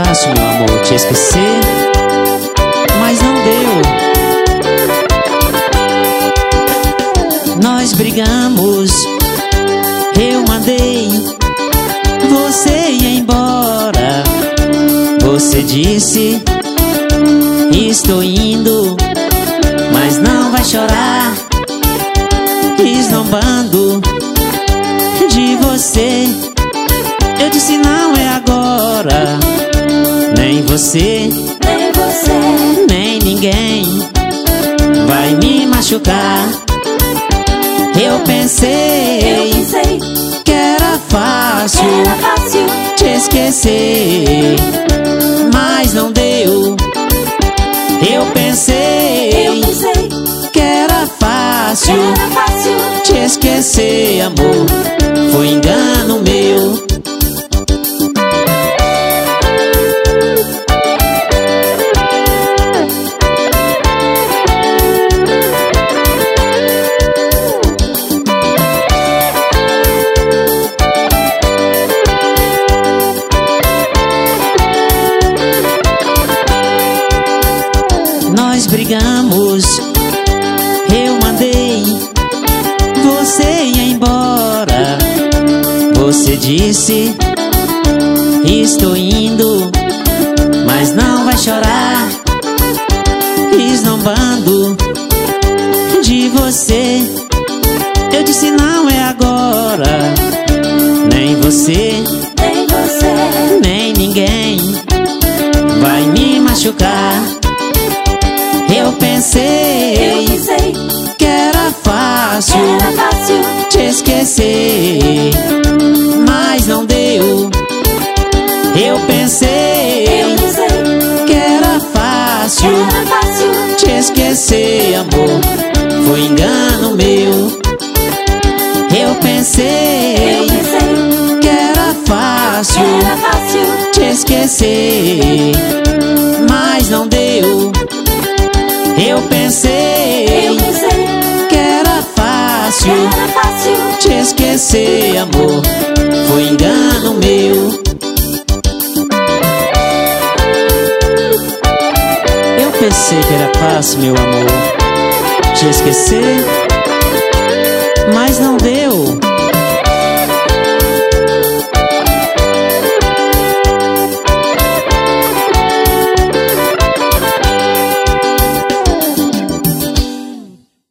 fácil, meu amor, te esquecer, mas não deu. Nós brigamos, eu mandei você ir embora. Você disse, estou indo, mas não vai chorar, zombando de você. Eu disse não é agora, nem você, nem ninguém vai me machucar. Eu pensei que era fácil te esquecer, mas não deu. Eu pensei que era fácil te esquecer, amor, foi engano meu. Nós brigamos, eu mandei você ir embora. Você disse, estou indo, mas não vai chorar, zombando de você. Eu disse não é agora, nem você, nem ninguém vai me machucar. Eu pensei que era fácil te esquecer, mas não deu. Eu pensei que era fácil te esquecer, amor, foi engano meu. Eu pensei que era fácil te esquecer, mas não deu. Eu pensei que era fácil te esquecer, amor, foi engano meu. Eu pensei que era fácil, meu amor, te esquecer, mas não deu.